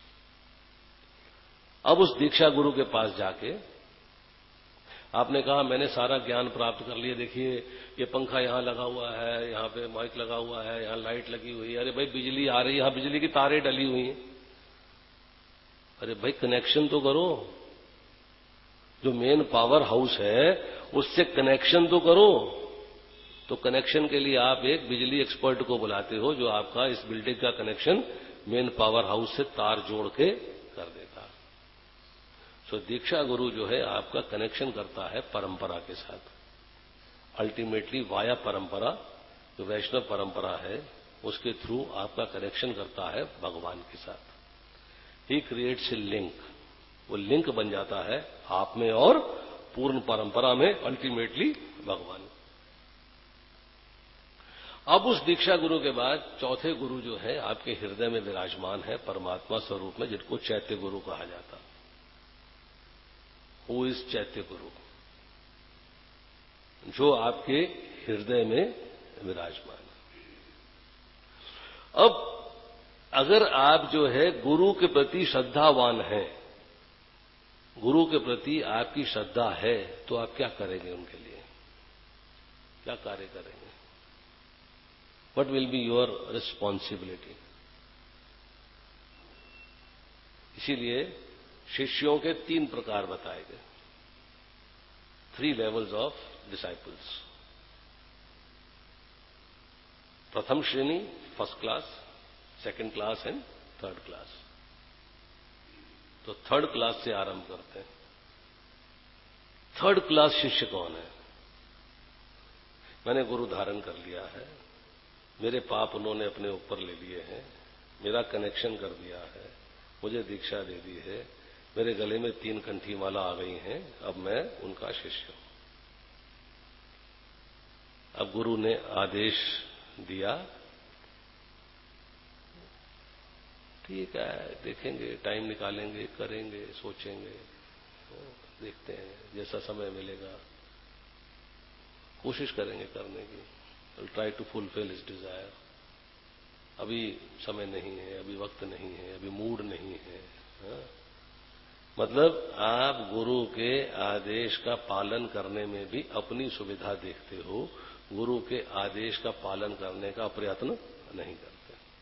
अब उस दीक्षा गुरु के पास जाके आपने कहा मैंने सारा ज्ञान प्राप्त कर लिया, देखिए ये पंखा यहां लगा हुआ है, यहां पे माइक लगा हुआ है, यहां लाइट लगी हुई है, अरे भाई बिजली आ रही है, यहां बिजली की तारें डली हुई हैं। अरे भाई कनेक्शन तो करो, जो मेन पावर हाउस है उससे कनेक्शन तो करो। तो कनेक्शन के लिए आप एक बिजली एक्सपर्ट को बुलाते हो जो आपका इस बिल्डिंग का कनेक्शन मेन पावर हाउस से तार जोड़ के कर देता। तो दीक्षा गुरु जो है आपका कनेक्शन करता है परंपरा के साथ, अल्टीमेटली वाया परंपरा, जो वैष्णव परंपरा है उसके थ्रू आपका कनेक्शन करता है भगवान के साथ। ही क्रिएट्स ए लिंक, वो लिंक बन जाता है आप में और पूर्ण परंपरा में, अल्टीमेटली भगवान। अब उस दीक्षा गुरु के बाद चौथे गुरु जो है आपके हृदय में विराजमान है परमात्मा स्वरूप में, जिनको चैत्य गुरु कहा जाता। हु इज चैत्य गुरु? जो आपके हृदय में विराजमान है। अब अगर आप जो है गुरु के प्रति श्रद्धावान हैं, गुरु के प्रति आपकी श्रद्धा है, तो आप क्या करेंगे उनके लिए? क्या कार्य करेंगे? What will be your responsibility? इसीलिए शिष्यों के तीन प्रकार बताए गए, थ्री लेवल्स ऑफ डिसाइपल्स। प्रथम श्रेणी first class, second class and third class. तो थर्ड क्लास से आरंभ करते हैं। थर्ड क्लास शिष्य कौन है? मैंने गुरु धारण कर लिया है, मेरे पाप उन्होंने अपने ऊपर ले लिए हैं, मेरा कनेक्शन कर दिया है, मुझे दीक्षा दे दी है, मेरे गले में तीन कंठी माला आ गई हैं, अब मैं उनका शिष्य हूं। अब गुरु ने आदेश दिया, ठीक है, देखेंगे, टाइम निकालेंगे, करेंगे, सोचेंगे, तो देखते हैं, जैसा समय मिलेगा कोशिश करेंगे करने की। Will try to fulfil his desire. अभी समय नहीं है, अभी वक्त नहीं है, अभी मूड नहीं है। हा? मतलब आप गुरु के आदेश का पालन करने में भी अपनी सुविधा देखते हो, गुरु के आदेश का पालन करने का प्रयत्न नहीं करते।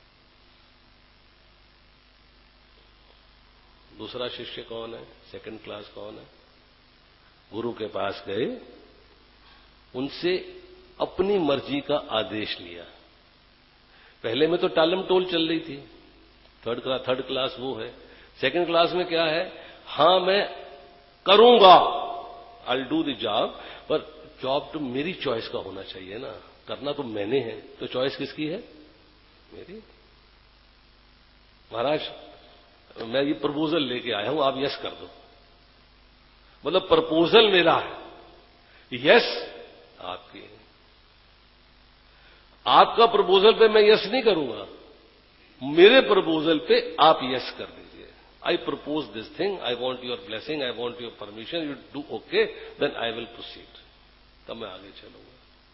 दूसरा शिष्य कौन है? सेकंड क्लास कौन है? गुरु के पास गए, उनसे अपनी मर्जी का आदेश लिया। पहले में तो टालम टोल चल रही थी, थर्ड क्लास थर्ड क्लास वो है। सेकंड क्लास में क्या है? हां मैं करूंगा, आई डू द जॉब, पर जॉब तो मेरी चॉइस का होना चाहिए ना, करना तो मैंने है, तो चॉइस किसकी है? मेरी। महाराज मैं ये प्रपोजल लेके आया हूं, आप यस कर दो। मतलब प्रपोजल मेरा है, यस आपकी। आपका प्रपोजल पे मैं यस नहीं करूंगा, मेरे प्रपोजल पे आप यस कर दीजिए। I propose this thing, I want your blessing, I want your permission, you do okay, then I will proceed. तब मैं आगे चलूंगा।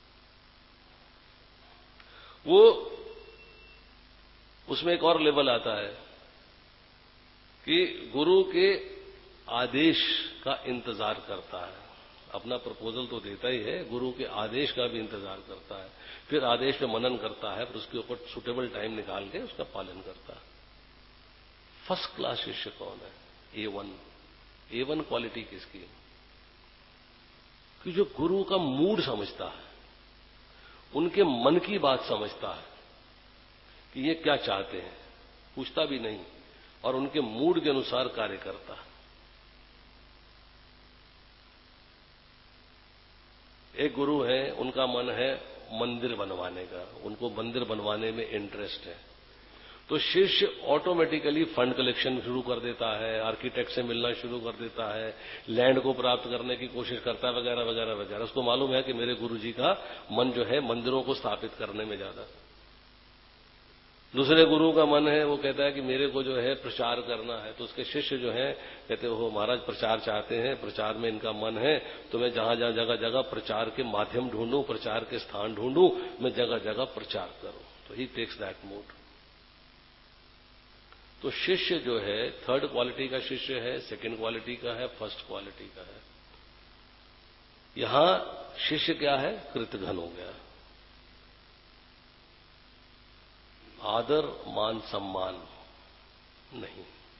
वो उसमें एक और लेवल आता है कि गुरु के आदेश का इंतजार करता है। अपना प्रपोजल तो देता ही है, गुरु के आदेश का भी इंतजार करता है, फिर आदेश पे मनन करता है, फिर उसके ऊपर सुटेबल टाइम निकाल के उसका पालन करता है। फर्स्ट क्लास शिष्य कौन है? A one. A one quality किसकी? कि जो गुरु का मूड समझता है, उनके मन की बात समझता है कि ये क्या चाहते हैं, पूछता भी नहीं और उनके मूड के अनुसार कार्य करता है। एक गुरु है, उनका मन है मंदिर बनवाने का, उनको मंदिर बनवाने में इंटरेस्ट है, तो शिष्य ऑटोमेटिकली फंड कलेक्शन शुरू कर देता है, आर्किटेक्ट से मिलना शुरू कर देता है, लैंड को प्राप्त करने की कोशिश करता है, वगैरह वगैरह वगैरह। उसको मालूम है कि मेरे गुरुजी का मन जो है मंदिरों को स्थापित करने में ज्यादा। दूसरे गुरु का मन है, वो कहता है कि मेरे को जो है प्रचार करना है, तो उसके शिष्य जो है कहते हो महाराज प्रचार चाहते हैं, प्रचार में इनका मन है, तो मैं जहां जहां जगह जगह प्रचार के माध्यम ढूंढूं, प्रचार के स्थान ढूंढूं, मैं जगह जगह प्रचार करूं। तो ही टेक्स दैट मूड। तो शिष्य जो है थर्ड क्वालिटी का शिष्य है, सेकंड क्वालिटी का है, फर्स्ट क्वालिटी का है। यहां शिष्य क्या है? कृतघ्न हो गया। आदर मान सम्मान नहीं।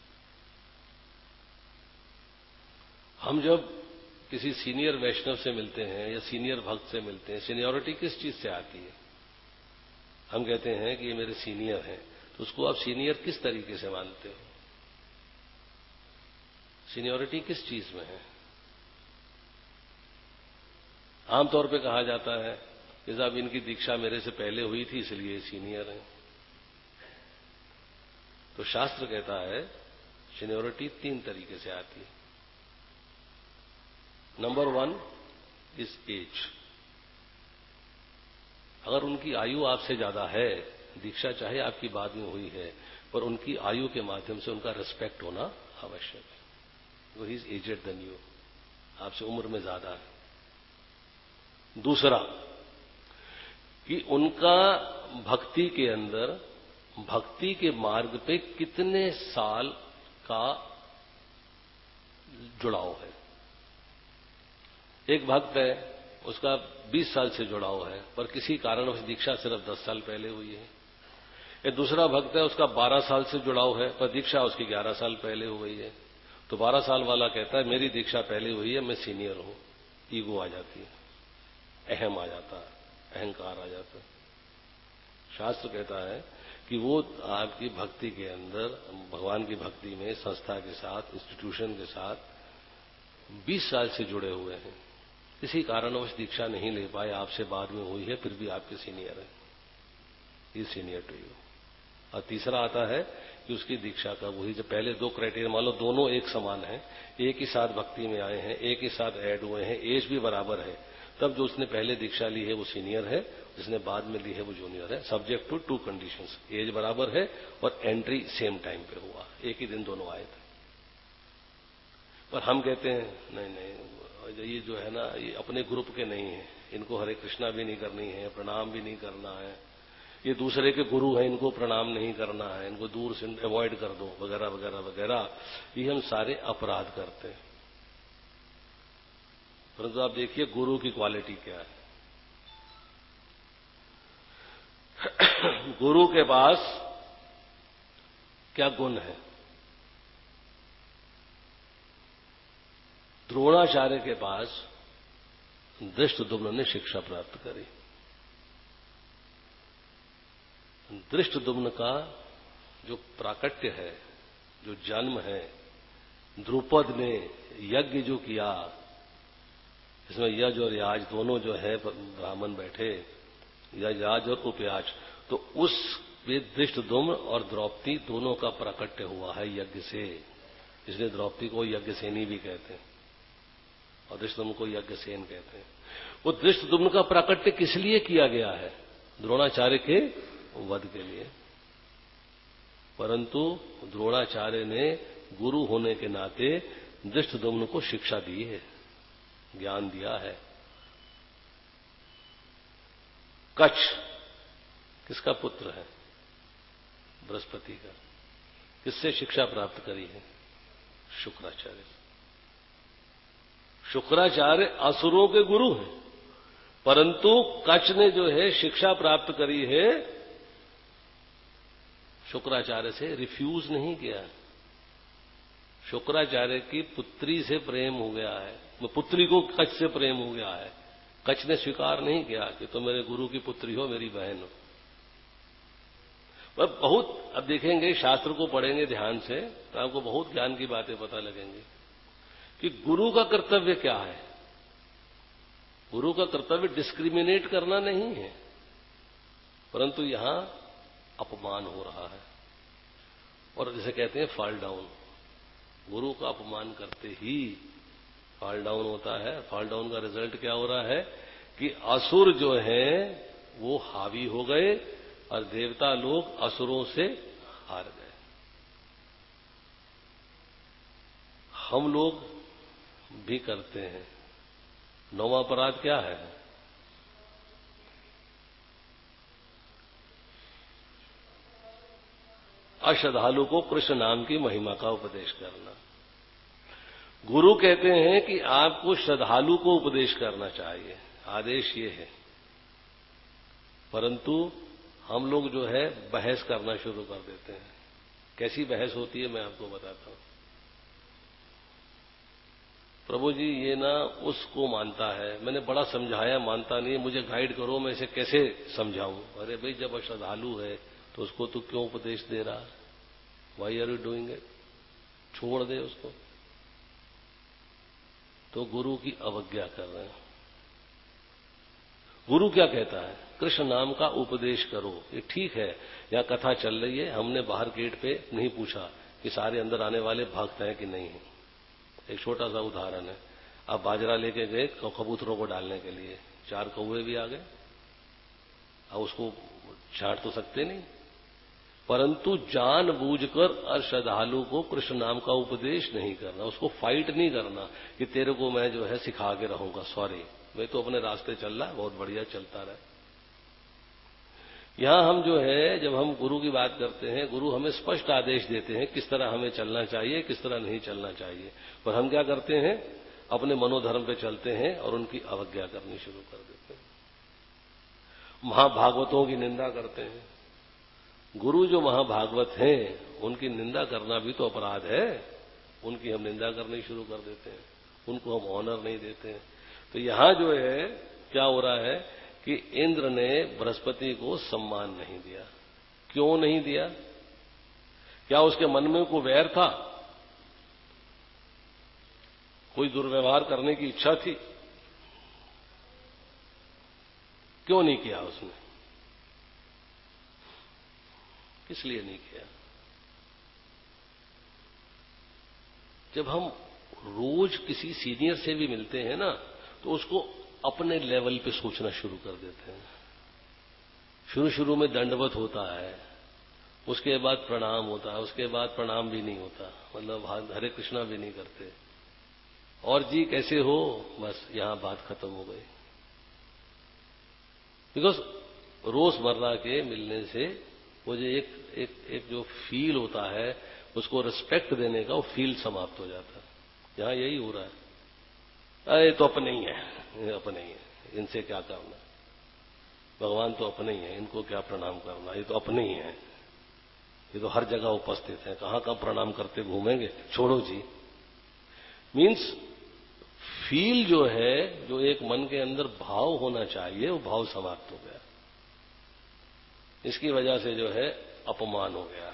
हम जब किसी सीनियर वैष्णव से मिलते हैं या सीनियर भक्त से मिलते हैं, सीनियरिटी किस चीज से आती है? हम कहते हैं कि ये मेरे सीनियर हैं, तो उसको आप सीनियर किस तरीके से मानते हो? सीनियरिटी किस चीज में है? आमतौर पे कहा जाता है कि साहब इनकी दीक्षा मेरे से पहले हुई थी इसलिए सीनियर हैं। तो शास्त्र कहता है सीनियरिटी तीन तरीके से आती है। Number one is age. अगर उनकी आयु आपसे ज्यादा है, दीक्षा चाहे आपकी बाद में हुई है, पर उनकी आयु के माध्यम से उनका रिस्पेक्ट होना आवश्यक है। वो he is aged than you, आपसे उम्र में ज्यादा है। दूसरा कि उनका भक्ति के अंदर, भक्ति के मार्ग पे कितने साल का जुड़ाव है। एक भक्त है, उसका बीस साल से जुड़ाव है, पर किसी कारण उस दीक्षा सिर्फ दस साल पहले हुई है। एक दूसरा भक्त है, उसका बारह साल से जुड़ाव है, पर दीक्षा उसकी ग्यारह साल पहले हो गई है। तो बारह साल वाला कहता है मेरी दीक्षा पहले हुई है, मैं सीनियर हूं। ईगो आ जाती है, अहम आ जाता है, अहंकार आ जाता है। शास्त्र कहता है कि वो आपकी भक्ति के अंदर, भगवान की भक्ति में संस्था के साथ, इंस्टीट्यूशन के साथ बीस साल से जुड़े हुए हैं, किसी कारणवश दीक्षा नहीं ले पाए, आपसे बाद में हुई है, फिर भी आपके सीनियर है, ये सीनियर टू यू। और तीसरा आता है कि उसकी दीक्षा का वही, जब पहले दो क्राइटेरिया, मान लो दोनों एक समान हैं, एक ही साथ भक्ति में आए हैं, एक ही साथ ऐड हुए हैं, एज भी बराबर है, तब जो उसने पहले दीक्षा ली है वो सीनियर है, जिसने बाद में ली है वो जूनियर है, subject to two conditions, age बराबर है और एंट्री सेम टाइम पे हुआ, एक ही दिन दोनों आए थे। पर हम कहते हैं नहीं नहीं, ये जो है ना, ये अपने ग्रुप के नहीं है, इनको हरे कृष्णा भी नहीं करनी है, प्रणाम भी नहीं करना है, ये दूसरे के गुरु हैं, इनको प्रणाम नहीं करना है, इनको दूर से अवॉइड कर दो, वगैरह वगैरह वगैरह, ये हम सारे अपराध करते हैं। परंतु आप देखिए गुरु की क्वालिटी क्या है। गुरु के पास क्या गुण है? द्रोणाचार्य के पास धृष्टद्युम्न ने शिक्षा प्राप्त करी। धृष्टद्युम्न का जो प्राकट्य है, जो जन्म है, द्रुपद ने यज्ञ जो किया, इसमें यज और याज दोनों जो है ब्राह्मण बैठे, या याज और उपयाज, तो उस धृष्टद्युम्न और द्रौपदी दोनों का प्राकट्य हुआ है यज्ञ से, इसलिए द्रौपदी को यज्ञसेनी भी कहते हैं और धृष्टद्युम्न को यज्ञसेन कहते हैं। वो धृष्टद्युम्न का प्राकट्य किस लिए किया गया है? द्रोणाचार्य के वध के लिए। परंतु द्रोणाचार्य ने गुरु होने के नाते धृष्टद्युम्न को शिक्षा दी है, ज्ञान दिया है। कच्छ किसका पुत्र है? बृहस्पति का। किससे शिक्षा प्राप्त करी है? शुक्राचार्य। शुक्राचार्य असुरों के गुरु हैं, परंतु कच्छ ने जो है शिक्षा प्राप्त करी है शुक्राचार्य से, रिफ्यूज नहीं किया। शुक्राचार्य की पुत्री से प्रेम हो गया है, पुत्री को कच्छ से प्रेम हो गया है, कच्छ ने स्वीकार नहीं किया कि तुम मेरे गुरु की पुत्री हो, मेरी बहन हो। वह बहुत, अब देखेंगे शास्त्र को पढ़ेंगे ध्यान से तो आपको बहुत ज्ञान की बातें पता लगेंगी कि गुरु का कर्तव्य क्या है। गुरु का कर्तव्य डिस्क्रिमिनेट करना नहीं है, परंतु यहां अपमान हो रहा है और जिसे कहते हैं फॉल डाउन। गुरु का अपमान करते ही फॉल डाउन होता है। फॉल डाउन का रिजल्ट क्या हो रहा है कि असुर जो हैं वो हावी हो गए और देवता लोग असुरों से हार गए। हम लोग भी करते हैं। नौवां अपराध क्या है? अश्रद्धालु को कृष्ण नाम की महिमा का उपदेश करना। गुरु कहते हैं कि आपको श्रद्धालु को उपदेश करना चाहिए, आदेश ये है, परंतु हम लोग जो है बहस करना शुरू कर देते हैं। कैसी बहस होती है मैं आपको बताता हूं। प्रभु जी ये ना उसको मानता है, मैंने बड़ा समझाया, मानता नहीं, मुझे गाइड करो, मैं इसे कैसे समझाऊं। अरे भाई जब श्रद्धालु है तो उसको तू क्यों उपदेश दे रहा है? Why are you doing it? छोड़ दे उसको। तो गुरु की अवज्ञा कर रहे हैं। गुरु क्या कहता है? कृष्ण नाम का उपदेश करो। ये ठीक है, यहां कथा चल रही है, हमने बाहर गेट पे नहीं पूछा कि सारे अंदर आने वाले भक्त हैं कि नहीं है। एक छोटा सा उदाहरण है, आप बाजरा लेके गए कबूतरों को डालने के लिए, चार कौवे भी आ गए, अब उसको छांट तो सकते नहीं, परंतु जानबूझकर अश्रद्धालु को कृष्ण नाम का उपदेश नहीं करना, उसको फाइट नहीं करना कि तेरे को मैं जो है सिखा के रहूंगा, सॉरी मैं तो अपने रास्ते चल रहा है, बहुत बढ़िया चलता रहे। यहां हम जो है जब हम गुरु की बात करते हैं, गुरु हमें स्पष्ट आदेश देते हैं किस तरह हमें चलना चाहिए, किस तरह नहीं चलना चाहिए, पर हम क्या करते हैं? अपने मनोधर्म पे चलते हैं और उनकी अवज्ञा करनी शुरू कर देते हैं। महाभागवतों की निंदा करते हैं। गुरु जो महाभागवत हैं उनकी निंदा करना भी तो अपराध है, उनकी हम निंदा करनी शुरू कर देते हैं, उनको हम ऑनर नहीं देते हैं। तो यहां जो है क्या हो रहा है कि इंद्र ने बृहस्पति को सम्मान नहीं दिया। क्यों नहीं दिया? क्या उसके मन में कोई वैर था? कोई दुर्व्यवहार करने की इच्छा थी? क्यों नहीं किया उसने? किस लिए नहीं किया? जब हम रोज किसी सीनियर से भी मिलते हैं ना, तो उसको अपने लेवल पे सोचना शुरू कर देते हैं। शुरू शुरू में दंडवत होता है, उसके बाद प्रणाम होता है, उसके बाद प्रणाम भी नहीं होता, मतलब हरे कृष्णा भी नहीं करते, और जी कैसे हो, बस यहां बात खत्म हो गई। बिकॉज रोजमर्रा के मिलने से मुझे एक एक एक जो फील होता है, उसको रिस्पेक्ट देने का, वो फील समाप्त हो जाता है। यहां यही हो रहा है। अरे तो अपने ही है, ये अपने ही है, इनसे क्या करना, भगवान तो अपने ही है, इनको क्या प्रणाम करना, ये तो अपने ही है, ये तो हर जगह उपस्थित है, कहां कहां प्रणाम करते घूमेंगे, छोड़ो जी। मीन्स फील जो है, जो एक मन के अंदर भाव होना चाहिए, वो भाव समाप्त हो गया। इसकी वजह से जो है अपमान हो गया।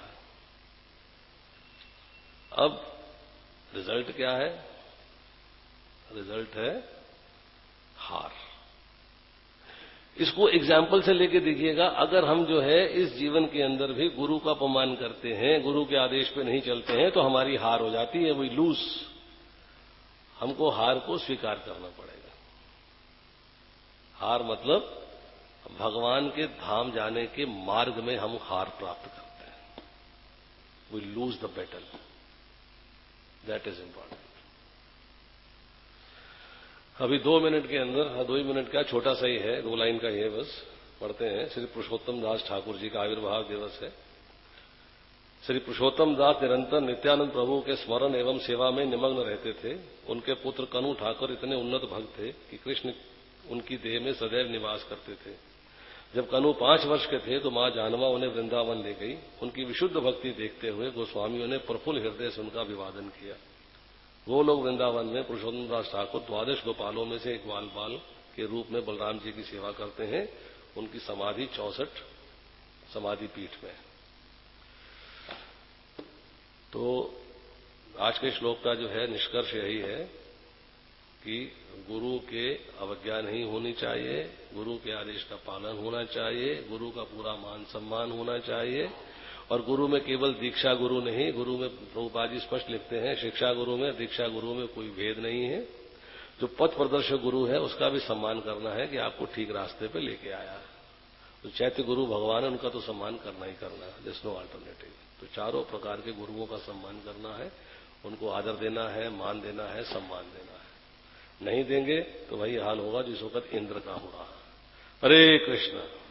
अब रिजल्ट क्या है? रिजल्ट है हार। इसको एग्जाम्पल से लेके देखिएगा। अगर हम जो है इस जीवन के अंदर भी गुरु का अपमान करते हैं, गुरु के आदेश पे नहीं चलते हैं, तो हमारी हार हो जाती है, वी लूज। हमको हार को स्वीकार करना पड़ेगा। हार मतलब भगवान के धाम जाने के मार्ग में हम हार प्राप्त करते हैं। We lose the battle, that is important. अभी दो मिनट के अंदर, दो ही मिनट का छोटा सा ही है, दो लाइन का ही है, बस पढ़ते हैं। श्री पुरुषोत्तम दास ठाकुर जी का आविर्भाव दिवस है। श्री पुरुषोत्तम दास निरंतर नित्यानंद प्रभु के स्मरण एवं सेवा में निमग्न रहते थे। उनके पुत्र कनु ठाकुर इतने उन्नत भक्त थे कि कृष्ण उनकी देह में सदैव निवास करते थे। जब कनु पांच वर्ष के थे तो मां जानवा उन्हें वृंदावन ले गई। उनकी विशुद्ध भक्ति देखते हुए गोस्वामियों ने प्रफुल्ल हृदय से उनका अभिवादन किया। वो लोग वृंदावन में पुरुषोत्तम दास ठाकुर द्वादश गोपालों में से एक बाल बाल के रूप में बलराम जी की सेवा करते हैं। उनकी समाधि चौसठ समाधि पीठ में। तो आज के श्लोक का जो है निष्कर्ष यही है कि गुरु के अवज्ञा नहीं होनी चाहिए, गुरु के आदेश का पालन होना चाहिए, गुरु का पूरा मान सम्मान होना चाहिए। और गुरु में केवल दीक्षा गुरु नहीं, गुरु में प्रभुपाद जी स्पष्ट लिखते हैं, शिक्षा गुरु में दीक्षा गुरु में कोई भेद नहीं है। जो पथ प्रदर्शक गुरु है उसका भी सम्मान करना है कि आपको ठीक रास्ते पे लेके आया है। तो चैत्य गुरु भगवान है, उनका तो सम्मान करना ही करना है, देयर इज नो अल्टरनेटिव। तो चारों प्रकार के गुरुओं का सम्मान करना है, उनको आदर देना है, मान देना है, सम्मान देना है। नहीं देंगे तो वही हाल होगा जिस वक्त इंद्र का हो रहा। हरे कृष्ण।